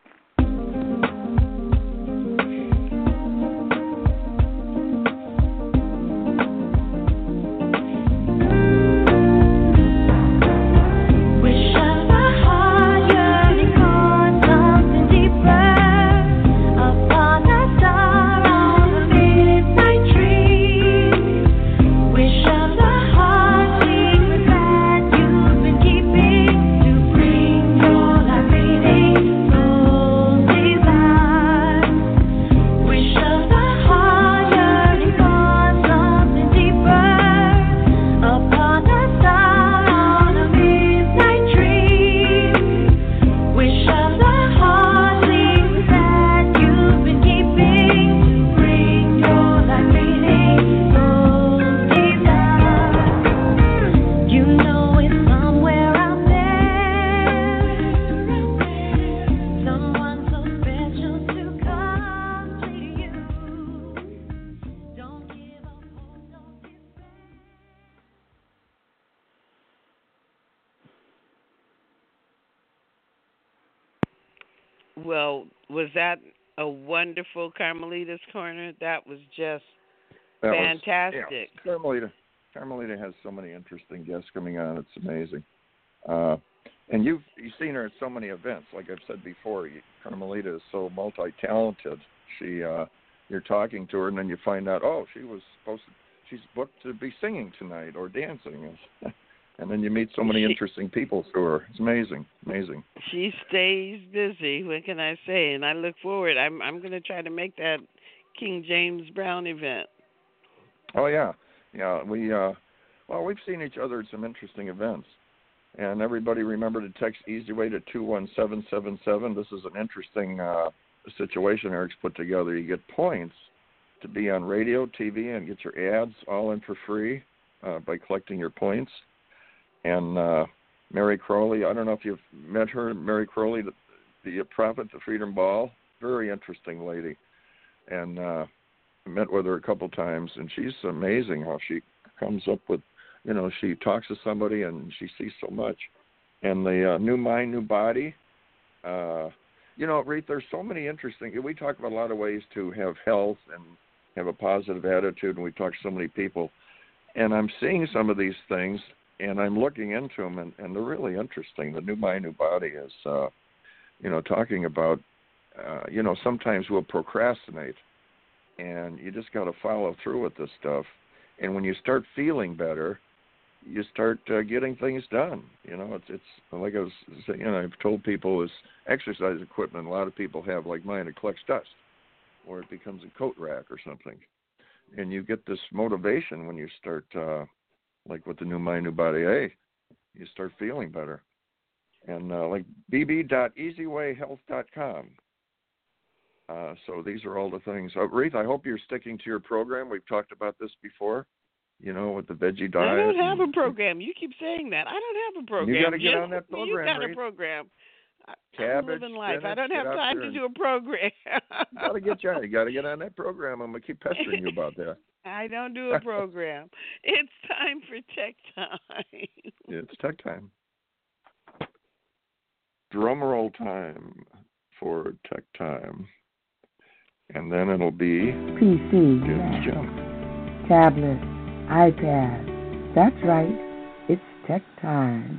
Well, was that a wonderful Carmelita's Corner? That was just that fantastic. Was, yeah, Carmelita, Carmelita has so many interesting guests coming on. It's amazing. Uh, and you've you've seen her at so many events. Like I've said before, you, Carmelita is so multi-talented. She, uh, you're talking to her, and then you find out, oh, she was supposed to, she's booked to be singing tonight or dancing. And then you meet so many she, interesting people through her. It's amazing, amazing. She stays busy. What can I say? And I look forward. I'm I'm going to try to make that King James Brown event. Oh yeah, Yeah, we uh, well, we've seen each other at some interesting events, and everybody remember to text Easy Way to two one seven seven seven. This is an interesting uh, situation Eric's put together. You get points to be on radio, T V, and get your ads all in for free uh, by collecting your points. And uh, Mary Crowley, I don't know if you've met her, Mary Crowley, the, the prophet, the Freedom Ball, very interesting lady. And uh, I met with her a couple times, and she's amazing how she comes up with, you know, she talks to somebody and she sees so much. And the uh, New Mind, New Body, uh, you know, Reith, there's so many interesting, we talk about a lot of ways to have health and have a positive attitude, and we talk to so many people. And I'm seeing some of these things, and I'm looking into them, and, and they're really interesting. The New Mind, New Body is, uh, you know, talking about, uh, you know, sometimes we'll procrastinate, and you just got to follow through with this stuff. And when you start feeling better, you start uh, getting things done. You know, it's it's like I was saying, you know, I've told people is exercise equipment. A lot of people have, like mine, it collects dust, or it becomes a coat rack or something. And you get this motivation when you start, uh, like with the New Mind, New Body, hey, you start feeling better. And uh, like b b dot easy way health dot com. Uh, so these are all the things. Uh, Reith, I hope you're sticking to your program. We've talked about this before, you know, with the veggie diet. I don't have and, a program. You keep saying that. I don't have a program. You got to get you, on that program, You got Reith. a program. Cabbage, I'm living life. spinach, I don't have time to and, do a program. you got to get you. You got to get on that program. I'm gonna keep pestering you about that. I don't do a program. It's time for tech time. It's tech time. Drum roll time for tech time, and then it'll be P C, Jim's Gem. tablet, iPad. That's right. It's tech time.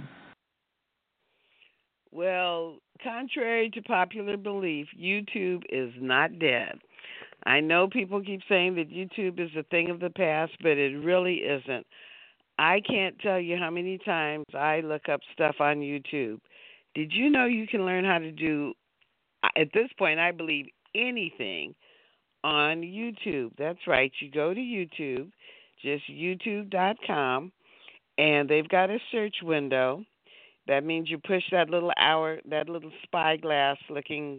Well, contrary to popular belief, YouTube is not dead. I know people keep saying that YouTube is a thing of the past, but it really isn't. I can't tell you how many times I look up stuff on YouTube. Did you know you can learn how to do, at this point, I believe, anything on YouTube? That's right. You go to YouTube, just youtube dot com, and they've got a search window. That means you push that little hour, that little spyglass looking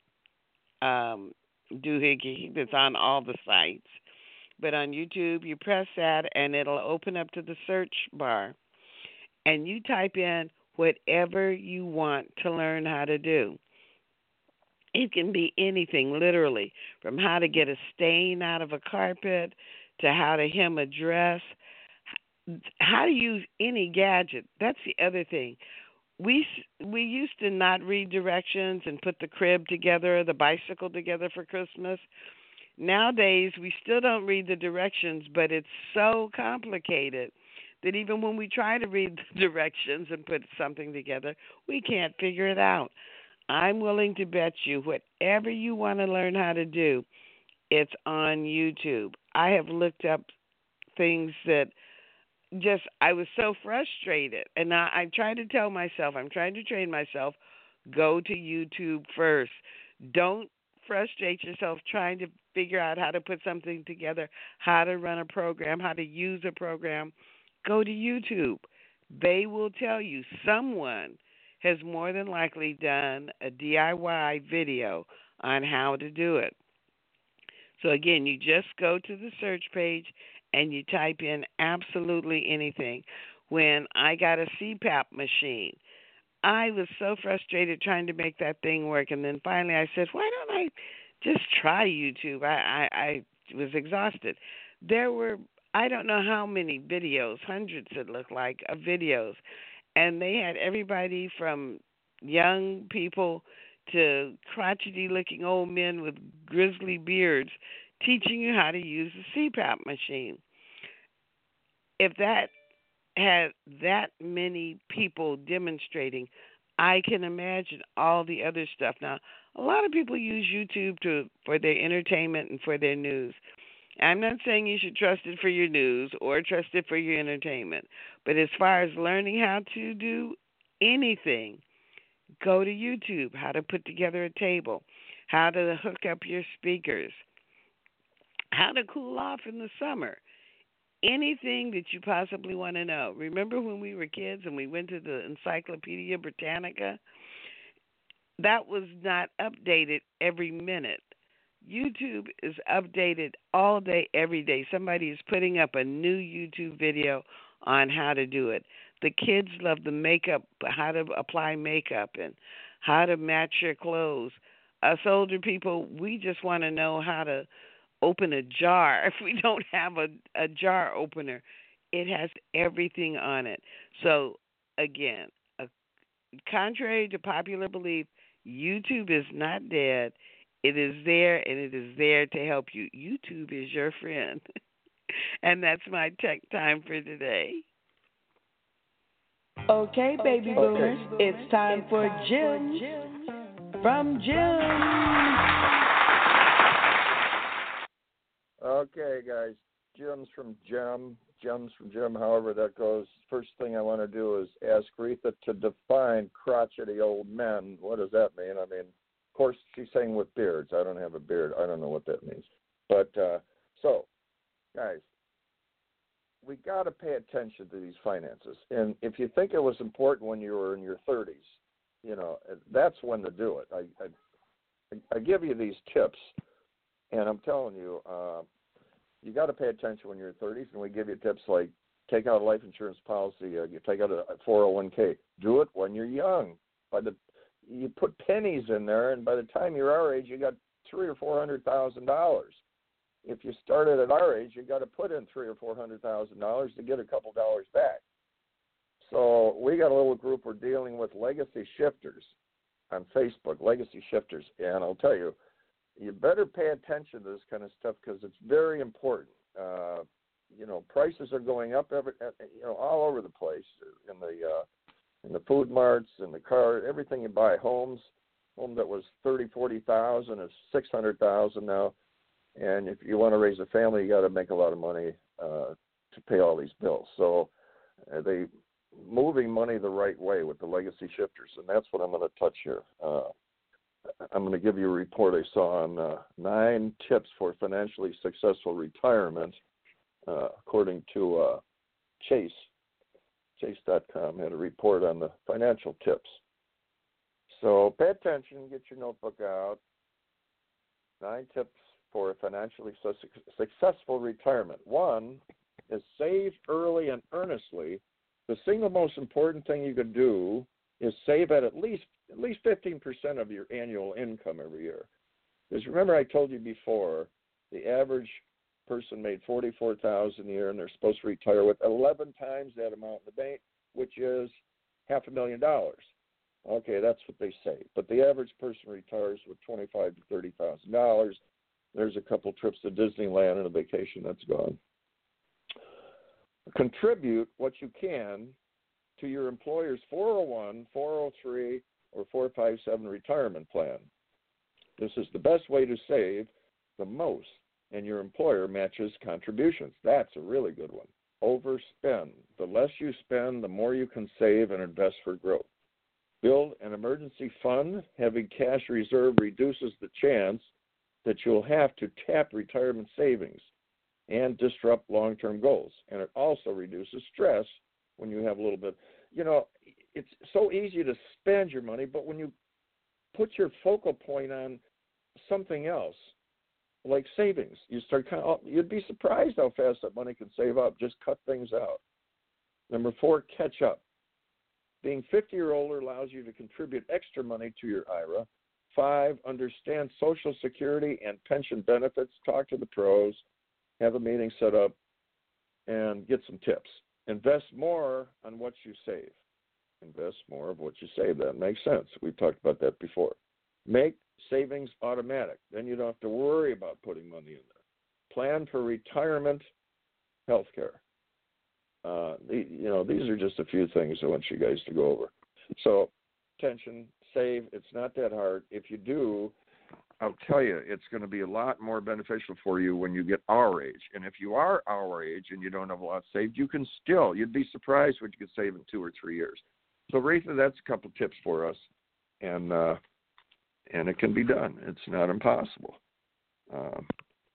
um, doohickey that's on all the sites. But on YouTube, you press that, and it'll open up to the search bar. And you type in whatever you want to learn how to do. It can be anything, literally, from how to get a stain out of a carpet to how to hem a dress, how to use any gadget. That's the other thing. We we used to not read directions and put the crib together, the bicycle together for Christmas. Nowadays, we still don't read the directions, but it's so complicated that even when we try to read the directions and put something together, we can't figure it out. I'm willing to bet you whatever you want to learn how to do, it's on YouTube. I have looked up things that just, I was so frustrated. And I, I try to tell myself, I'm trying to train myself, go to YouTube first. Don't frustrate yourself trying to figure out how to put something together, how to run a program, how to use a program. Go to YouTube. They will tell you. Someone has more than likely done a D I Y video on how to do it. So again, you just go to the search page and you type in absolutely anything. When I got a C PAP machine, I was so frustrated trying to make that thing work. And then finally I said, why don't I just try YouTube? I, I, I was exhausted. There were, I don't know how many videos, hundreds it looked like, of videos. And they had everybody from young people to crotchety-looking old men with grizzly beards teaching you how to use a C PAP machine. If that had that many people demonstrating, I can imagine all the other stuff. Now, a lot of people use YouTube to for their entertainment and for their news. I'm not saying you should trust it for your news or trust it for your entertainment. But as far as learning how to do anything, go to YouTube, how to put together a table, how to hook up your speakers, how to cool off in the summer. anything that you possibly want to know. Remember when we were kids and we went to the Encyclopedia Britannica? That was not updated every minute. YouTube is updated all day, every day. Somebody is putting up a new YouTube video on how to do it. The kids love the makeup, how to apply makeup and how to match your clothes. Us older people, we just want to know how to open a jar. If we don't have a, a jar opener, it has everything on it. So, again, a, contrary to popular belief, YouTube is not dead. It is there, and it is there to help you. YouTube is your friend. And that's my tech time for today. Okay, baby boomers, it's time for Gems from Gems. Okay, guys, Gems from Gem, Gems from Gem, however that goes. First thing I want to do is ask Retha to define crotchety old men. What does that mean? I mean, of course, she's saying with beards. I don't have a beard. I don't know what that means. But, uh, so, guys, we got to pay attention to these finances. And if you think it was important when you were in your thirties, you know, that's when to do it. I, I, I give you these tips, and I'm telling you, uh, you got to pay attention when you're in your thirties, and we give you tips like take out a life insurance policy, uh, you take out a four oh one k. Do it when you're young. By the you put pennies in there, and by the time you're our age, you got three or four hundred thousand dollars. If you started at our age, you got to put in three or four hundred thousand dollars to get a couple dollars back. So we got a little group we're dealing with, Legacy Shifters, on Facebook, Legacy Shifters, and I'll tell you, you better pay attention to this kind of stuff because it's very important. Uh, you know, prices are going up every, you know, all over the place in the uh, in the food marts, in the car, everything you buy, homes, home that was thirty, forty thousand is six hundred thousand now. And if you want to raise a family, you got to make a lot of money uh, to pay all these bills. So uh, they moving money the right way with the Legacy Shifters, and that's what I'm going to touch here. Uh, I'm going to give you a report I saw on uh, nine tips for financially successful retirement, uh, according to uh, Chase. Chase dot com had a report on the financial tips. So pay attention, get your notebook out. Nine tips for a financially su- successful retirement. One is save early and earnestly. The single most important thing you could do is save at at least at least fifteen percent of your annual income every year. Because remember I told you before, the average person made forty-four thousand dollars a year, and they're supposed to retire with eleven times that amount in the bank, which is half a million dollars. Okay, that's what they say. But the average person retires with twenty-five thousand to thirty thousand dollars. There's a couple trips to Disneyland and a vacation that's gone. Contribute what you can to your employer's four oh one, four oh three, or four five seven retirement plan. This is the best way to save the most, and your employer matches contributions. That's a really good one. Overspend. The less you spend, the more you can save and invest for growth. Build an emergency fund. Having cash reserve reduces the chance that you'll have to tap retirement savings and disrupt long-term goals. And it also reduces stress when you have a little bit. You know, it's so easy to spend your money, but when you put your focal point on something else, like savings, you start kind of, you'd be surprised how fast that money can save up. Just cut things out. Number four, catch up. Being fifty or older allows you to contribute extra money to your I R A. Five, understand Social Security and pension benefits. Talk to the pros. Have a meeting set up and get some tips. Invest more on what you save. Invest more of what you save. That makes sense. We've talked about that before. Make savings automatic. Then you don't have to worry about putting money in there. Plan for retirement health care. Uh, the, you know, these are just a few things I want you guys to go over. So, attention, save. It's not that hard. If you do, I'll tell you, it's going to be a lot more beneficial for you when you get our age. And if you are our age and you don't have a lot saved, you can still, you'd be surprised what you could save in two or three years. So, Retha, that's a couple tips for us. And, uh, and it can be done. It's not impossible. Um,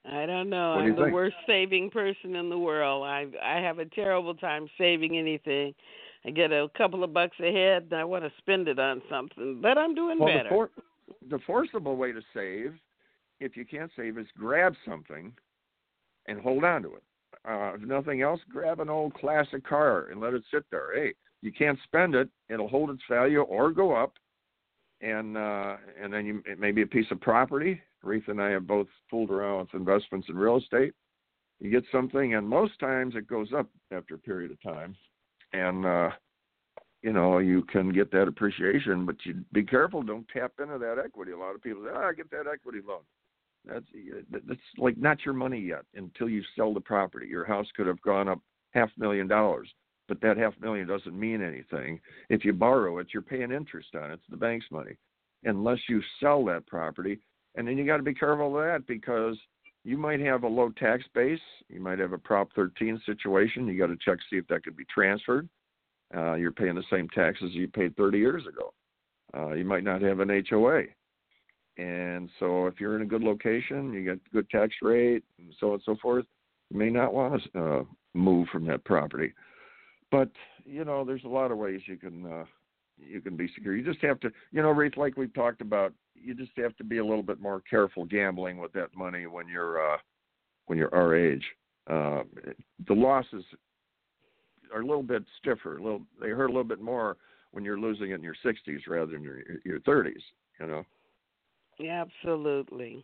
I don't know. What do I'm you the think? worst saving person in the world. I I have a terrible time saving anything. I get a couple of bucks ahead, and I want to spend it on something. But I'm doing well, better. The, for, the forcible way to save, if you can't save, is grab something and hold on to it. Uh, if nothing else, grab an old classic car and let it sit there. Hey, you can't spend it; it'll hold its value or go up. And uh, and then you maybe a piece of property. Reith and I have both fooled around with investments in real estate. You get something, and most times it goes up after a period of time, and uh, you know you can get that appreciation. But you be careful; don't tap into that equity. A lot of people say, "Ah, get that equity loan." That's that's like not your money yet until you sell the property. Your house could have gone up half a million dollars. But that half million doesn't mean anything. If you borrow it, you're paying interest on it. It's the bank's money, unless you sell that property. And then you got to be careful of that because you might have a low tax base. You might have a Prop thirteen situation. You got to check see if that could be transferred. Uh, you're paying the same taxes you paid thirty years ago. Uh, you might not have an H O A. And so if you're in a good location, you get good tax rate, and so on and so forth, you may not want to uh, move from that property. But, you know, there's a lot of ways you can uh, you can be secure. You just have to, you know, Reith, like we've talked about, you just have to be a little bit more careful gambling with that money when you're uh, when you're our age. Uh, the losses are a little bit stiffer. A little, they hurt a little bit more when you're losing it in your sixties rather than your your thirties. You know. Yeah, absolutely.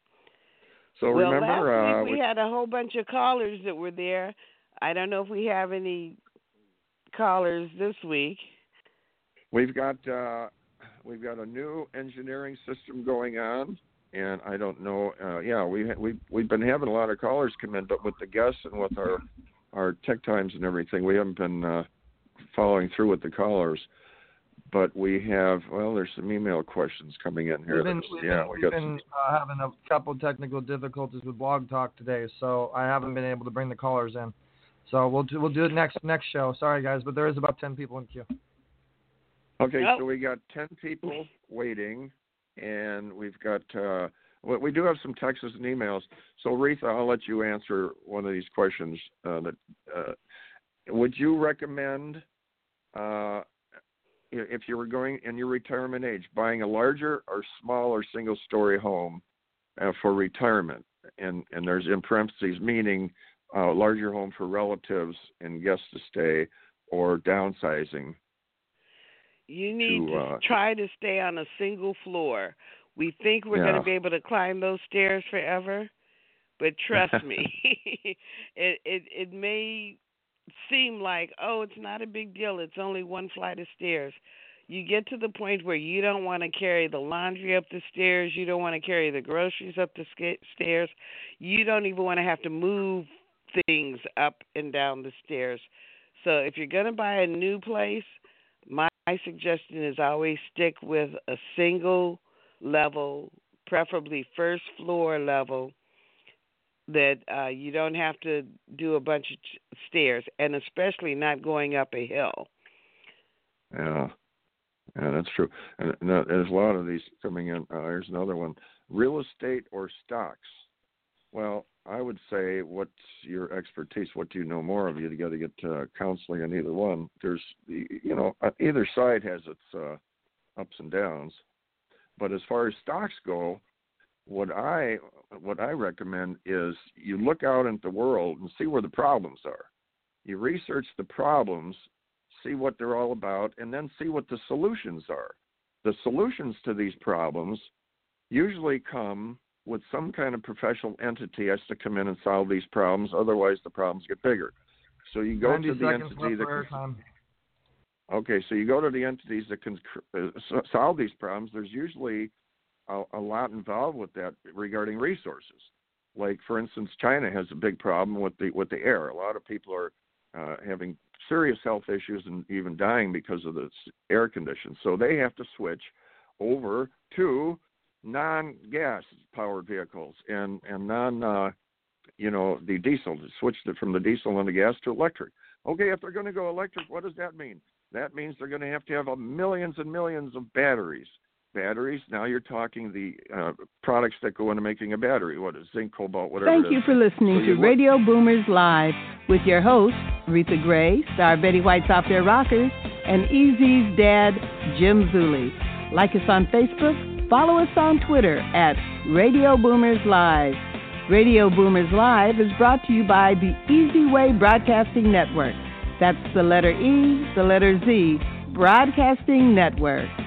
So well, remember, last uh, week we, we had a whole bunch of callers that were there. I don't know if we have any callers this week. We've got uh, we've got a new engineering system going on, and I don't know. Uh, yeah, we we we've been having a lot of callers come in, but with the guests and with our our tech times and everything, we haven't been uh, following through with the callers. But we have well, there's some email questions coming in here. We've been, we've yeah, been, we we've got been some... uh, having a couple of technical difficulties with Blog Talk today, so I haven't been able to bring the callers in. So we'll do we'll do it next next show. Sorry guys, but there is about ten people in queue. Okay, oh. so we got ten people waiting, and we've got uh, well, we do have some texts and emails. So Reith, I'll let you answer one of these questions. Uh, that uh, would you recommend uh, if you were going in your retirement age, buying a larger or smaller single-story home uh, for retirement? And and there's in parentheses meaning. A uh, larger home for relatives and guests to stay, or downsizing. You need to, to uh, try to stay on a single floor. We think we're yeah. going to be able to climb those stairs forever, but trust me, it, it it may seem like, oh, it's not a big deal. It's only one flight of stairs. You get to the point where you don't want to carry the laundry up the stairs. You don't want to carry the groceries up the sk- stairs. You don't even want to have to move things up and down the stairs. So if you're going to buy a new place, my, my suggestion is always stick with a single level, preferably first floor level, that uh, you don't have to do a bunch of ch- stairs, and especially not going up a hill. Yeah, yeah, that's true. And, and uh, there's a lot of these coming in. Uh, here's another one. Real estate or stocks? Well, I would say, what's your expertise? What do you know more of? You got to get uh, counseling on either one. There's, you know, either side has its uh, ups and downs. But as far as stocks go, what I what I recommend is you look out into the world and see where the problems are. You research the problems, see what they're all about, and then see what the solutions are. The solutions to these problems usually come with some kind of professional entity has to come in and solve these problems. Otherwise, the problems get bigger. So you go to the entity that can, okay. So you go to the entities that can uh, solve these problems. There's usually a, a lot involved with that regarding resources. Like, for instance, China has a big problem with the with the air. A lot of people are uh, having serious health issues and even dying because of the air conditions. So they have to switch over to non-gas powered vehicles and, and non, uh, you know, the diesel, switched it from the diesel and the gas to electric. Okay, if they're going to go electric, what does that mean? That means they're going to have to have a millions and millions of batteries. batteries. Now you're talking the uh, products that go into making a battery. What is zinc, cobalt, whatever. Thank it is. you for listening so to Radio Boomers Live with your hosts, Aretha Gray, star Betty White's Off Their Rockers, and Easy's dad, Jim Zuley. Like us on Facebook, follow us on Twitter at Radio Boomers Live. Radio Boomers Live is brought to you by the Easy Way Broadcasting Network. That's the letter E, the letter Z, Broadcasting Network.